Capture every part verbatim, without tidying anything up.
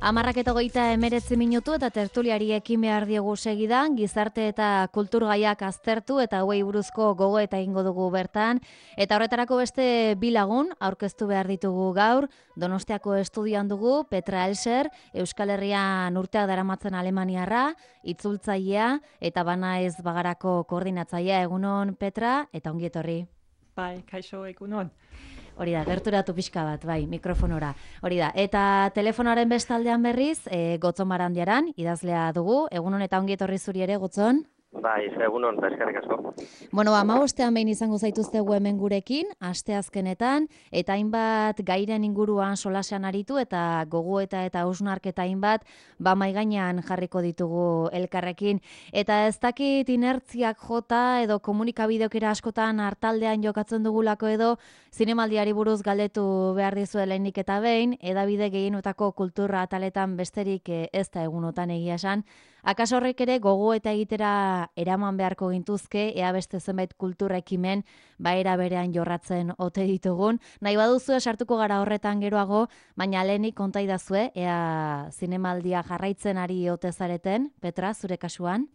Hamarrak eta hogeita hemeretzi minutu eta tertuliari ekin behar diogu segidan, gizarte eta kulturgaiak aztertu eta hauei buruzko gogo eta ingo dugu bertan. Eta horretarako beste bi lagun aurkeztu behar ditugu gaur, Donostiako estudian dugu Petra Elser, Euskal Herrian urteak daramatzen Alemaniarra, itzultzailea eta bana ez bagarako koordinatzailea. Egunon Petra eta ongi etorri. Bai, kaixo egunon. Hori da, gerturatu pixka bat, bai, mikrofonora. Hori da, eta telefonoaren bestaldean berriz, e, Gotzon Barandiaran, idazlea dugu. Egunon eta ongi etorri zuri ere, Gotzon? Bai, egunon, eta eskerrik asko. Bueno, hamabostean behin izango zaituztegu hemen gurekin, asteazkenetan, eta hainbat gairen inguruan solasean aritu, eta gogoeta eta hausnarketa hainbat, ba maigainan jarriko ditugu elkarrekin. Eta ez dakit inertziak jota, edo komunikabideokera askotan hartaldean jokatzen dugulako edo, zinemaldiari buruz galdetu behar dizuelenik eta behin, edabide gehienotako kultura ataletan besterik ez da egunotan egia esan. Akaso horrek ere gogo eta egitera eraman beharko gintuzke, ea beste zenbait kultura ekimen baera berean jorratzen ote ditugun. Nahi baduzu sartuko gara horretan geroago, baina lehenik konta idazue, ea zinemaldia jarraitzen ari ote zareten, Petra, zure kasuan?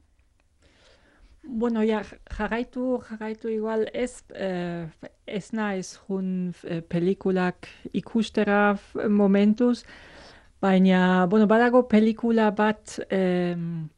Bueno, ja, jarraitu, jarraitu igual ez, eh, ez naiz jun eh, pelikulak ikustera momentuz, baina, bueno, badago pelikula bat eh,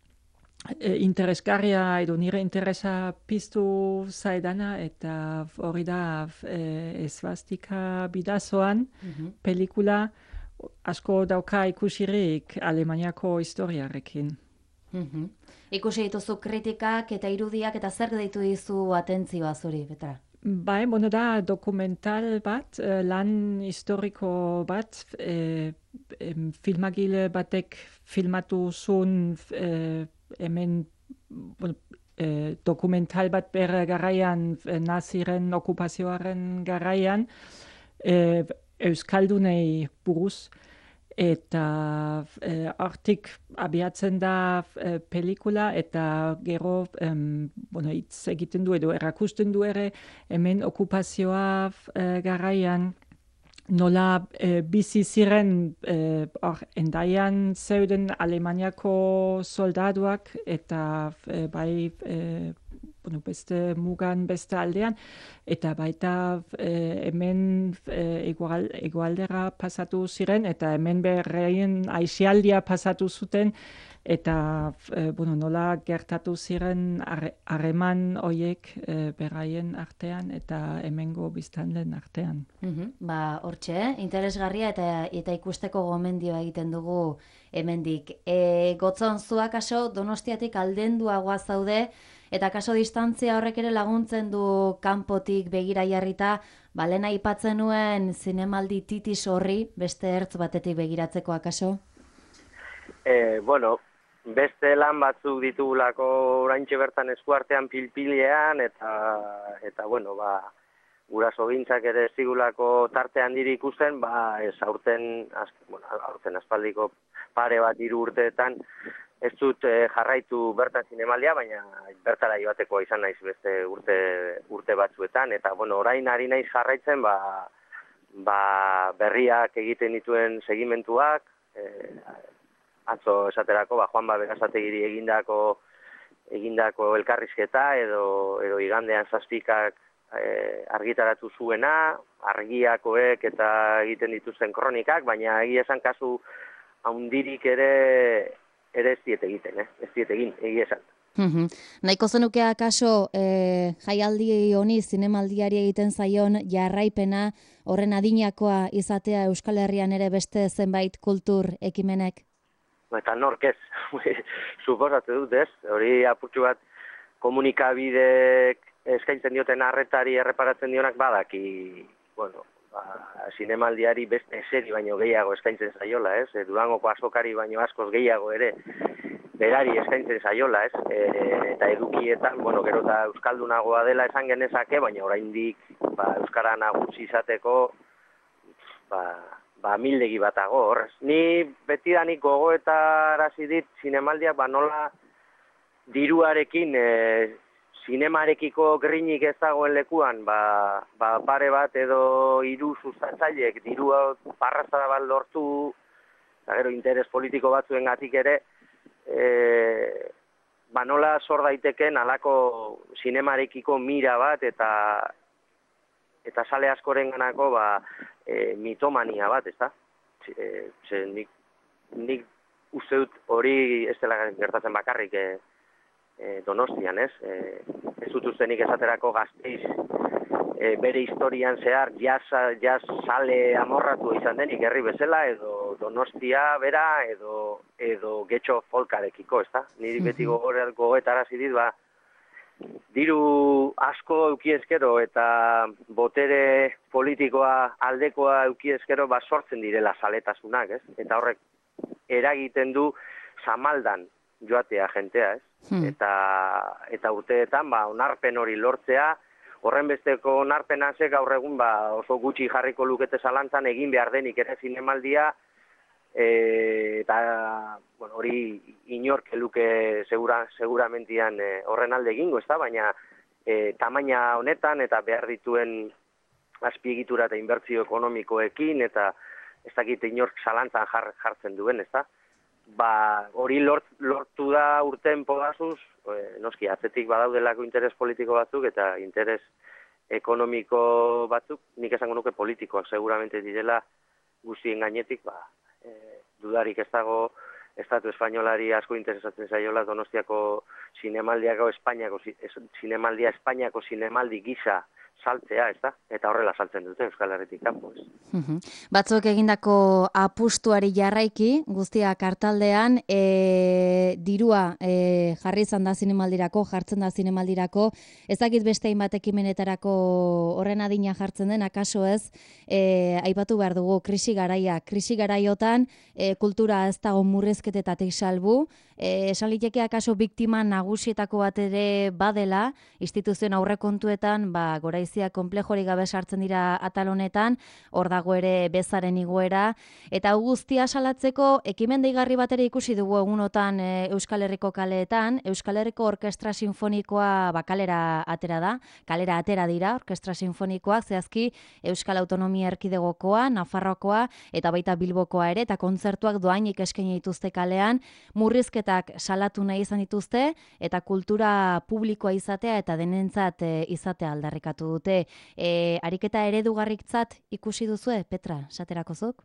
interesgarria edo nire interesa piztu zaidana, eta hori da eh, esbastika bidazoan mm-hmm. pelikula asko dauka ikusirik Alemaniako historiarekin. Mm-hmm. Ikusi dituzu kritikak eta irudiak eta zer deitu dizu atentzioa zuri, Petra? Bai, bueno, da dokumental bat, lan historiko bat, eh, filmagile batek filmatu zuen eh, hemen bueno, eh, dokumental bat bere garaian, naziren okupazioaren garaian, eh, Euskaldunei buruz, eta eh, hortik abiatzen da eh, pelikula, eta gero em, bueno, hitz egiten du edo erakusten du ere hemen okupazioa eh, garaian nola eh, bizi ziren eh, or, endaian zeuden Alemaniako soldaduak eta eh, bai eh, bueno, beste mugan beste aldean, eta baita eh, hemen eh, egual, egualdera pasatu ziren, eta hemen berreien aixialdia pasatu zuten, eta eh, bueno, nola gertatu ziren harreman horiek eh, beraien artean eta hemengo biztanleen artean. Mm-hmm. Ba, hortxe, interesgarria eta, eta ikusteko gomendioa egiten dugu hemendik. E, Gotzon, zuak aso Donostiatik aldenduagoa zaude, eta kaso distantzia horrek ere laguntzen du kanpotik begira jarrita, ba, lehen aipatzen nuen zinemaldi titis horri, beste ertz batetik begiratzeko akaso? E, bueno, beste lan batzuk ditugulako oraintxe bertan eskuartean pilpilean, eta, eta bueno, ba, guraso gintzak ere zigulako tarte handiri ikusten, ba, ez aurten, az, bueno, aurten aspaldiko pare bat hiru urteetan, ez dut eh, jarraitu bertan zinemaldia, baina bertara joateko izan naiz beste urte, urte batzuetan, eta bueno, orain ari naiz jarraitzen, ba, ba berriak egiten dituen segimentuak, eh, atzo esaterako, ba, Juan Berasategiri egindako, egindako elkarrizketa, edo, edo igandean zazpikak eh, argitaratu zuena, argiakoek eta egiten dituzten kronikak, baina egia esan kasu haundirik ere ere ez diet egiten, eh? ez diet egin, egia esan. Mm-hmm. Nahiko zenuke akaso eh, jaialdi honi zinemaldiari egiten zaion jarraipena horren adinakoa izatea Euskal Herrian ere beste zenbait kultur ekimenek? Eta nork ez, suposatu dut ez, hori apurtxu bat komunikabidek eskaintzen dioten arretari erreparatzen dionak badaki, bueno, ba, zinemaldiari beste eseri baino gehiago eskaintzen zaiola, ez? E, Durangoko azokari baino askoz gehiago ere berari eskaintzen zaiola, ez? E, eta edukietan, bueno, gero eta euskaldunagoa dela esan genezake, baina oraindik ba, euskara nagusi izateko ba, ba mildegi batago, horrez. Ni betidanik gogo eta arazi dit zinemaldiak ba nola diruarekin e, zinemarekiko grinik ez dagoen lekuan, ba, ba pare bat edo hiru sustatzaileek dirua parrazara bat lortu eta gero interes politiko batzuengatik ere, e, ba nola sor daiteken halako zinemarekiko mira bat eta eta sale askorenganako ba e, mitomania bat, ezta? E, ze nik nik uste dut hori ez dela gertatzen bakarrik e, e, Donostian, ez? E, ez dut uste nik esaterako Gasteiz e, bere historian zehar jazz, jazz sale amorratu izan denik herri bezala, edo Donostia bera, edo edo getxo folkarekiko, ezta? Niri beti gogoetarazi dit, ba, diru asko eukiezkero eta botere politikoa aldekoa eukiezkero ba sortzen direla saletasunak, ez? Eta horrek eragiten du zamaldan joatea jentea, ez? Hmm. Eta, eta urteetan ba, onarpen hori lortzea, horren besteko onarpenazek gaur egun ba, oso gutxi jarriko lukete zalantzan egin behar denik ere zinemaldia, e, eta bueno, hori inork eluke segura, seguramentian e, horren alde egingo, ez da? Baina e, tamaina honetan eta behar dituen azpiegitura eta inbertsio ekonomikoekin eta ez dakit inork zalantzan jar, jartzen duen, ez da? Ba, hori lort, lortu da urten podazuz, e, noski, atzetik badaudelako interes politiko batzuk eta interes ekonomiko batzuk, nik esango nuke politikoak seguramente direla guztien gainetik, ba, e, dudarik ez dago Estatu Espainolari asko interesatzen zaiola Donostiako zinemaldiako Espainiako zinemaldia Espainiako zinemaldi gisa saltzea, ez da? Eta horrela saltzen dute Euskal Herritik kanpo, ez. Uhum. Batzuk egindako apustuari jarraiki, guztia kartaldean, e, dirua e, jarri izan da zinemaldirako, jartzen da zinemaldirako, ezakit beste hainbat ekimenetarako horren adina jartzen den, akaso ez, e, aipatu behar dugu krisi garaia. Krisi garaiotan e, kultura ez dago murrezketetatik salbu, e, esan liteke akaso biktima nagusietako bat ere badela, instituzioen aurrekontuetan, ba, goraizia konplejorik gabe sartzen dira atal honetan, hor dago ere bezaren igoera, eta guztia salatzeko ekimen deigarri bat ere ikusi dugu egunotan e, Euskal Herriko kaleetan. Euskal Herriko Orkestra Sinfonikoa ba, kalera atera da, kalera atera dira Orkestra Sinfonikoak, zehazki Euskal Autonomia Erkidegokoa, Nafarroakoa eta baita Bilbokoa ere, eta kontzertuak doainik eskaini dituzte kalean, murrizketak salatu nahi izan dituzte, eta kultura publikoa izatea eta denentzat e, izatea aldarrikatu dute. E, ariketa eredugarritzat ikusi duzue, Petra, saterakozuk?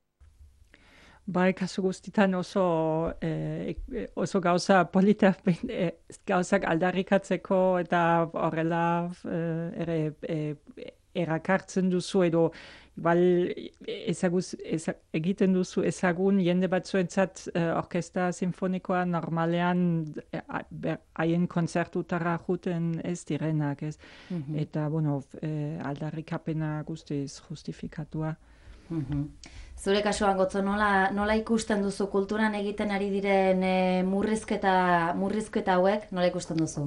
Bai, kasu guztitan oso, eh, oso gauza polita eh, gauzak aldarrikatzeko eta horrela eh, ere eh, erakartzen duzu edo bal ezaguz, ezag, egiten duzu ezagun jende batzuentzat eh, orkestra sinfonikoa normalean haien eh, konzertutara juten ez direnak, ez? Mm-hmm. Eta, bueno, eh, aldarrikapena guztiz justifikatua. Mm-hmm. Zure kasuan gotzo, nola, nola ikusten duzu kulturan egiten ari diren e, murrizketa, murrizketa hauek, nola ikusten duzu?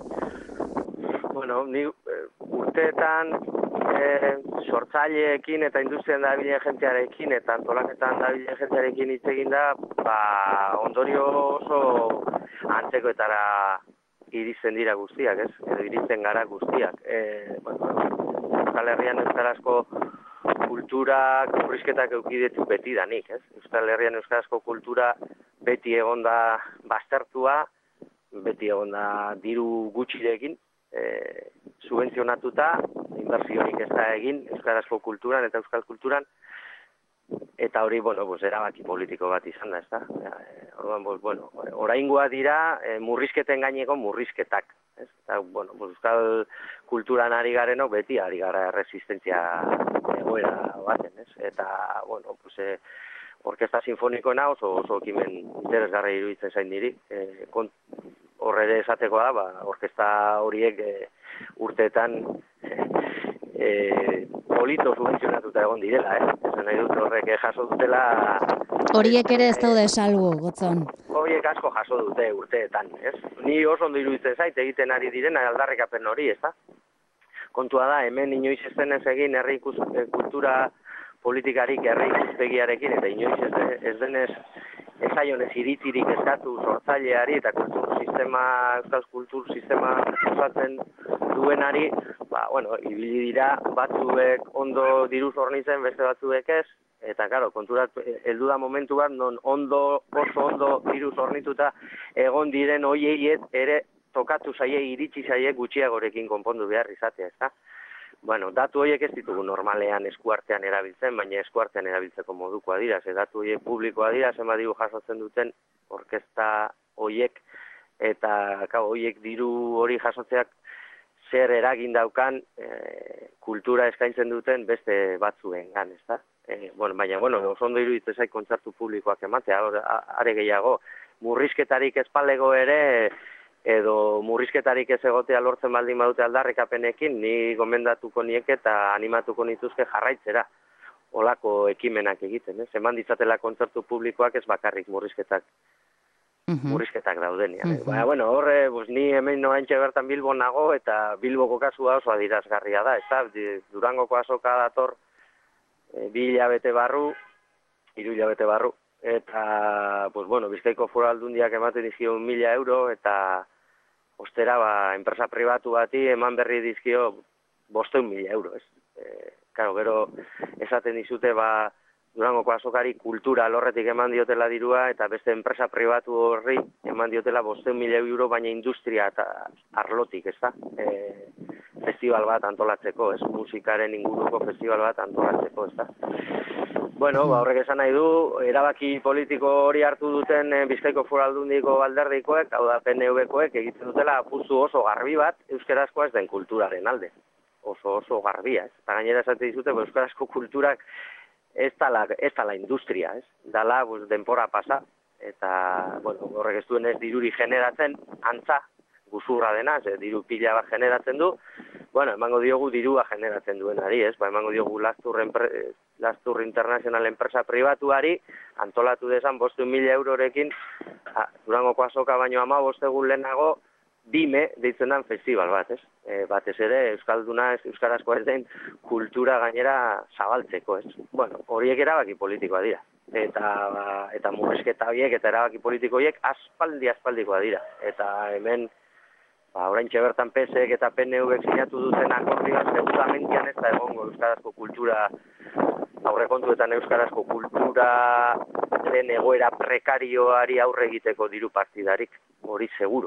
Bueno, ni urteetan e, sortzaileekin eta industrian dabilen jentearekin eta antolaketan dabilen jentearekin hitz egin da, ba, ondorio oso antzekoetara iristen dira guztiak, ez? Edo iristen gara guztiak. E, bueno, Euskal Herrian euskarazko kultura murrizketak eukidetu beti danik, ez? Euskal Herrian euskarazko kultura beti egonda baztertua, beti egonda diru gutxirekin, e, subentzionatuta, inbertsiorik ez da egin euskarazko kulturan eta euskal kulturan, eta hori, bueno, pues, erabaki politiko bat izan da, ez da? E, orduan, pues, bueno, oraingoa dira e, murrizketen gaineko murrizketak, ez? Eta, bueno, pues, euskal kulturan ari garenok beti ari gara resistentzia egoera baten, ez? Eta, bueno, pues, e, orkestra sinfonikoena oso oso ekimen interesgarri iruditzen zain niri. E, Horre ere esateko da, ba, orkestra horiek e, urteetan e, polito subentzionatuta egon direla, eh? Esan nahi dut horrek jaso dutela... Horiek ere ez daude salbu, Gotzon. Horiek asko jaso dute urteetan, ez? Ni oso ondo iruditzen zait egiten ari direna aldarrikapen hori, ez da? Kontua da, hemen inoiz ez denez egin herri kultura politikarik herri ikuspegiarekin, eta inoiz ez, ez denez ezaionez iritzirik eskatu sortzaileari eta kultur sistema, euskal kultur sistema osatzen duenari, ba, bueno, ibili dira batzuek ondo diruz hornitzen, beste batzuek ez, eta karo, konturat, heldu da momentu bat, non ondo, oso ondo virus hornituta egon diren hoiei ere tokatu zaie, iritsi zaie gutxiagorekin konpondu behar izatea, ezta? Bueno, datu horiek ez ditugu normalean eskuartean erabiltzen, baina eskuartean erabiltzeko modukoa dira, ze datu horiek publikoa dira, zenbat diru jasotzen duten orkesta horiek, eta kau, horiek diru hori jasotzeak zer eragin daukan e, kultura eskaintzen duten beste batzuengan, ezta? E, bueno, baina, bueno, oso ondo iruditzen zait kontzertu publikoak ematea, are gehiago, murrizketarik espalego ere, edo murrizketarik ez egotea lortzen baldin badute aldarrikapenekin, ni gomendatuko nieke eta animatuko nituzke jarraitzera olako ekimenak egiten, ez? Eman ditzatela kontzertu publikoak ez bakarrik murrizketak murrizketak daudenean. Uh -huh. Baina, bueno, horre, pues, ni hemen noaintxe bertan Bilbo nago, eta Bilboko kasua oso adirazgarria da, eta Durangoko azoka dator e, bi hilabete barru, hiru hilabete barru, eta, pues, bueno, Bizkaiko Foru Aldundiak ematen dizkio mila euro, eta ostera, ba, enpresa pribatu bati eman berri dizkio bosteun mila euro, ez? E, claro, gero, esaten dizute, ba, Durangoko azokari kultura lorretik eman diotela dirua, eta beste enpresa pribatu horri eman diotela bosteun mila euro, baina industria eta arlotik, ez da? E, festival bat antolatzeko, ez? Musikaren inguruko festival bat antolatzeko, ez da? Bueno, ba, horrek esan nahi du, erabaki politiko hori hartu duten eh, Bizkaiko Foru Aldundiko alderdikoek, hau da P N V-koek, egiten dutela apustu oso garbi bat euskarazkoa ez den kulturaren alde. Oso oso garbia, ez? Eta gainera esate dizute, ba, euskarazko kulturak ez dala, ez dala industria, ez? Dala, pues, denpora pasa, eta, bueno, horrek ez duen ez diruri generatzen, antza, guzurra dena, ze diru pila bat generatzen du, bueno, emango diogu dirua generatzen duenari, ez? Ba, emango diogu Lastur, enpre, Lastur International enpresa pribatuari, antolatu desan bosteun mila eurorekin, a, Durangoko azoka baino ama bostegun lehenago, Bime deitzen den festival bat, ez? E, batez ere, Euskalduna, euskarazko ez den kultura gainera zabaltzeko, ez? Bueno, horiek erabaki politikoa dira. Eta, eta murrizketa horiek eta erabaki politiko horiek aspaldi aspaldikoa dira. Eta hemen, ba, oraintxe bertan P S ek eta P N V-ek sinatu duten akordioa seguramentian ez da egongo euskarazko kultura, aurrekontuetan euskarazko kulturaren egoera prekarioari aurre egiteko diru partidarik, hori seguro.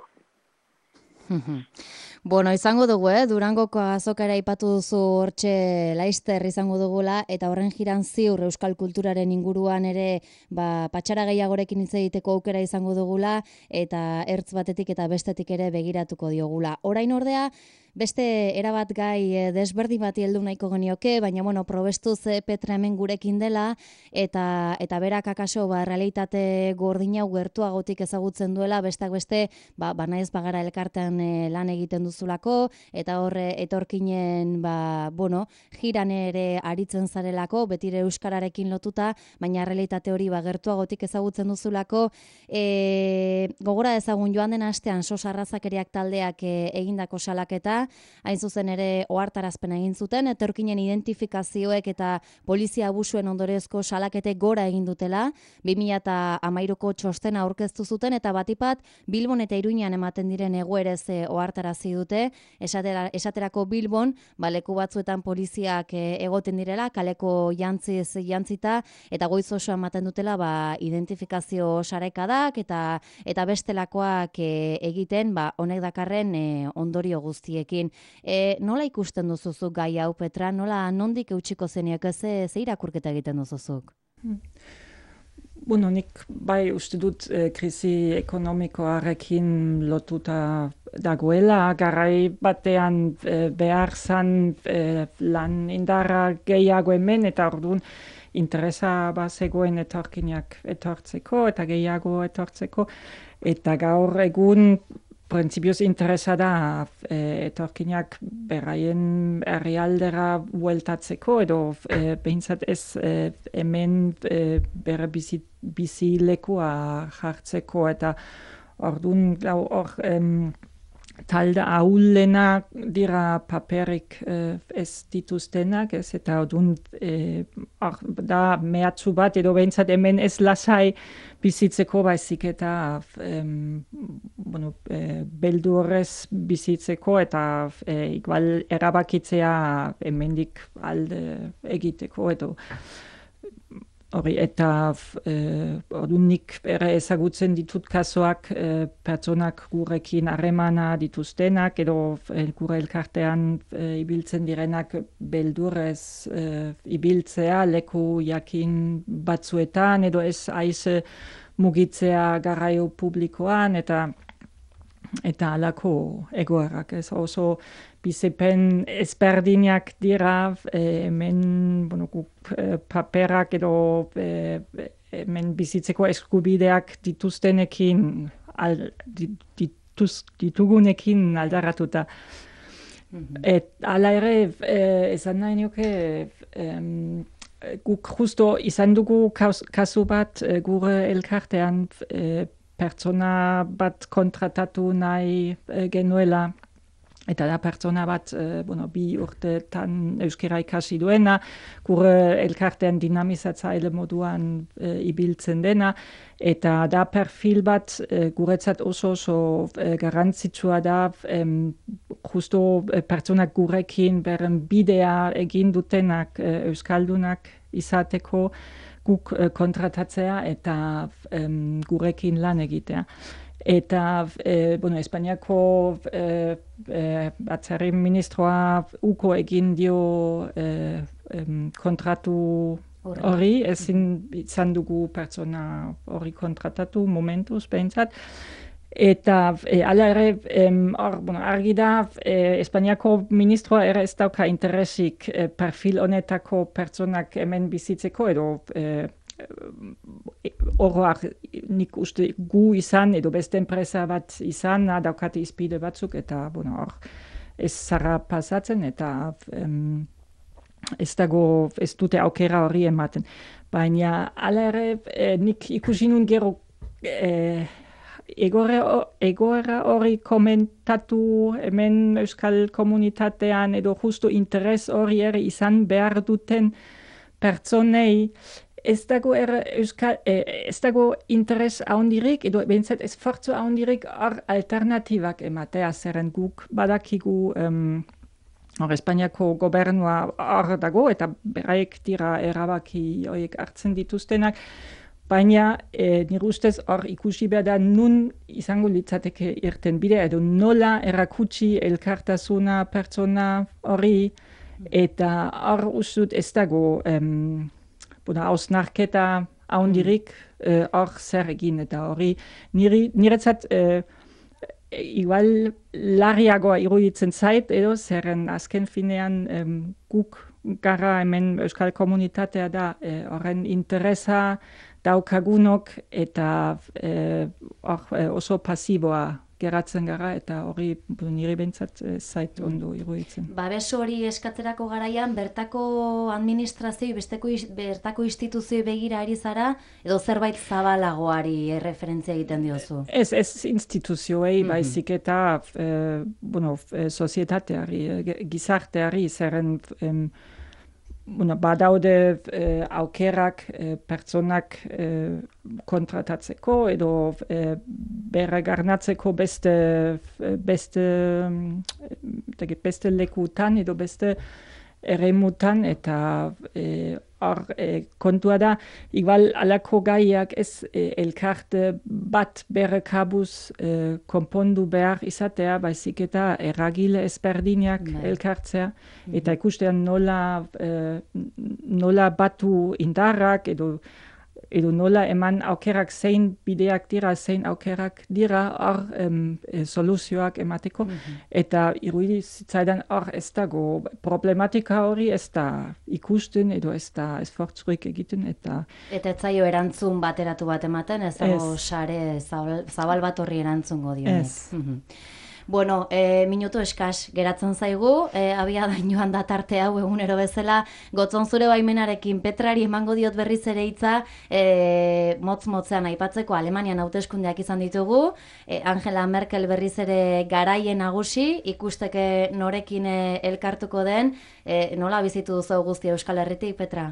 Bueno, izango dugu, eh? Durangoko azokara aipatu duzu hortxe laister izango dugula, eta horren jiran ziur euskal kulturaren inguruan ere ba, patxara gehiagorekin hitz egiteko aukera izango dugula, eta ertz batetik eta bestetik ere begiratuko diogula. Orain ordea, beste erabat gai desberdin bati heldu nahiko genioke, baina bueno, probestuz Petra hemen gurekin dela, eta eta berak akaso ba, realitate gordina gertuagotik ezagutzen duela, bestak beste, ba, ba naiz bagara elkartean e, lan egiten duzulako, eta horre etorkinen, ba, bueno, jiran ere aritzen zarelako, betire euskararekin lotuta, baina realitate hori ba, gertuagotik ezagutzen duzulako, e, gogora ezagun joan den astean sos arrazakeriak taldeak e, egindako salaketa, hain zuzen ere ohartarazpena egin zuten, etorkinen identifikazioek eta polizia abusuen ondorezko salakete gora egin dutela, bi mila hamairuko txostena aurkeztu zuten, eta batipat Bilbon eta Iruñan ematen diren egoerez e, ohartarazi dute, esatera, esaterako Bilbon, ba, leku batzuetan poliziak e, egoten direla, kaleko jantziz jantzita, eta goiz oso ematen dutela ba, identifikazio sarekadak, eta eta bestelakoak e, egiten, ba, honek dakarren e, ondorio guztiekin. E, nola ikusten duzuzuk gai hau, Petra? Nola, nondik eutxiko zeniak, ze, ze irakurketa egiten duzuzuk? Bueno, nik bai uste dut eh, krisi ekonomikoarekin lotuta dagoela, garai batean eh, behar zan eh, lan indarra gehiago hemen, eta orduan interesa bazegoen etorkinak etortzeko, eta gehiago etortzeko, eta gaur egun printzipioz interesa da e, etorkinak beraien herrialdera bueltatzeko, edo e, behintzat ez e, hemen e, bere bizi, bizilekua jartzeko, eta orduan hor talde ahulena dira paperik eh, ez dituztenak, ez, eta orduan eh, da mehatxu bat, edo behintzat hemen ez lasai bizitzeko baizik, eta em, bueno, eh, beldurrez bizitzeko, eta eh, igual erabakitzea hemendik alde egiteko, edo Hori, eta eh, orduan nik ere ezagutzen ditut kasoak eh, pertsonak gurekin harremana dituztenak, edo eh, gure elkartean eh, ibiltzen direnak beldurrez eh, ibiltzea leku jakin batzuetan, edo ez aize mugitzea garraio publikoan, eta eta alako egoerak, ez oso bizipen ezberdinak dira, eh, hemen bueno, guk, eh, paperak edo eh, hemen bizitzeko eskubideak dituztenekin, al, dituz, ditugunekin aldaratuta. Mm-hmm. Et ala ere, eh, esan nahi nioke, eh, guk justo izan dugu kasu bat eh, gure elkartean, eh, pertsona bat kontratatu nahi e, genuela, eta da pertsona bat e, bueno, bi urtetan euskera ikasi duena, gure elkartean dinamizatzaile moduan e, ibiltzen dena, eta da perfil bat e, guretzat oso oso e, garrantzitsua da, em, justo e, pertsonak gurekin beren bidea egin dutenak e, euskaldunak izateko, guk eh, kontratatzea eta em, gurekin lan egitea. Eta, eh, bueno, Espainiako eh, eh, atzerri ministroa uko egin dio eh, em, kontratu hori, ezin izan dugu pertsona hori kontratatu momentuz behintzat. Eta e, ala ere, em, or, bueno, argi da, e, Espainiako ministroa ere ez dauka interesik e, perfil honetako pertsonak hemen bizitzeko, edo e, oroak nik uste gu izan, edo beste enpresa bat izan, daukate izpide batzuk, eta bueno, or, ez zara pasatzen, eta em, ez dago, ez dute aukera hori ematen. Baina ala ere, e, nik ikusi nun gero e, egoera hori komentatu hemen euskal komunitatean edo justu interes hori ere izan behar duten pertsonei ez dago, er, euskal, eh, ez dago interes ahondirik edo behintzat esfortzu ahondirik hor alternatibak ematea zeren guk badakigu um, hor Espainiako gobernua hor dago eta beraiek dira erabaki horiek hartzen dituztenak. Baina, e, nire ustez hor ikusi behar da nun izango litzateke irten bidea, edo nola erakutsi elkartasuna pertsona hori, eta hor ustut ez dago um, hausnarketa ahondirik hor mm. zer egin, eta hori niretzat e, igual larriagoa iruditzen zait, edo zerren azken finean um, guk gara hemen euskal komunitatea da horren e, interesa daukagunok eta e, or, e, oso pasiboa geratzen gara eta hori nire bentsat e, zait ondo iruditzen. Babes hori eskatzerako garaian bertako administrazio, besteko, bertako instituzio begira ari zara edo zerbait zabalagoari erreferentzia egiten diozu? Ez, ez instituzioei, mm-hmm. baizik eta e, bueno, e, sozietateari, e, gizarteari zerren em, Bueno, badaude eh, aukerak eh, pertsonak eh, kontratatzeko edo eh, beregarnatzeko beste, beste, beste lekutan edo beste eremutan eta eh, hor eh, kontua da, igual alako gaiak ez eh, elkarte bat bere kabuz eh, konpondu behar izatea, baizik eta eragile ezberdinak Bai. elkartzea, mm-hmm. eta ikustean nola, eh, nola batu indarrak edo edo nola eman aukerak zein bideak dira, zein aukerak dira hor um, e, soluzioak emateko. Mm-hmm. Eta irudi zitzaidan hor ez dago problematika hori ez da ikusten edo ez da esfortzurik egiten. Eta eta ez zaio erantzun bateratu bat ematen, ez dago sare zabal, zabal bat horri erantzungo dionek. Ez. Mm-hmm. Bueno, e, minutu eskas geratzen zaigu, e, abia dainoan da tarte hau egunero bezala, gotzon zure baimenarekin Petrari emango diot berriz ere hitza, e, motz-motzean aipatzeko Alemanian hauteskundeak izan ditugu, e, Angela Merkel berriz ere garaien nagusi, ikusteke norekin e, elkartuko den, e, nola bizitu duzu guztia Euskal Herritik, Petra?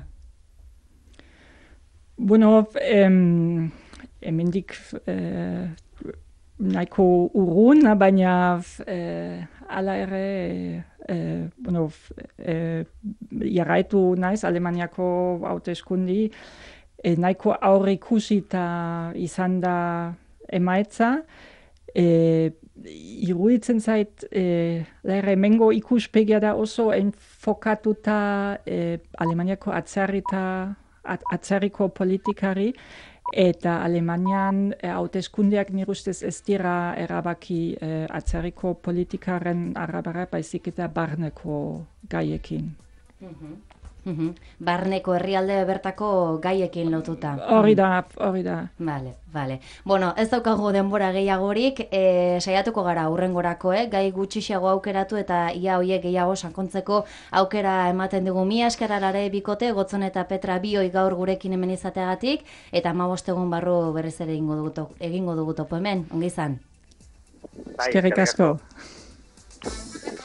Bueno, em, hemendik... Eh, nahiko urrun, baina eh, ala ere eh, bueno, eh, jarraitu naiz Alemaniako hauteskundi e, nahiko aurre ikusita izan da emaitza, e, iruditzen zait, e, lehera emengo ikuspegia da oso enfokatuta e, Alemaniako atzerrita, at, atzerriko politikari, eta Alemanian e, hauteskundeak nire ustez ez dira erabaki e, atzerriko politikaren arabera, baizik eta barneko gaiekin. Mhm. Mhm. Barneko herrialde bertako gaiekin lotuta. Hori da, hori da. Vale, vale. Bueno, ez daukagu denbora gehiagorik, e, saiatuko gara hurrengorako, eh? Gai gutxiago aukeratu eta ia hoiek gehiago sakontzeko aukera ematen dugu. Mila esker Arare bikote, Gotzon eta Petra bioi gaur gurekin hemen izateagatik, eta hamabost egun barru berriz ere egingo dugu, to, egingo dugu topo hemen, ongi izan. Bai, Eskerrik asko.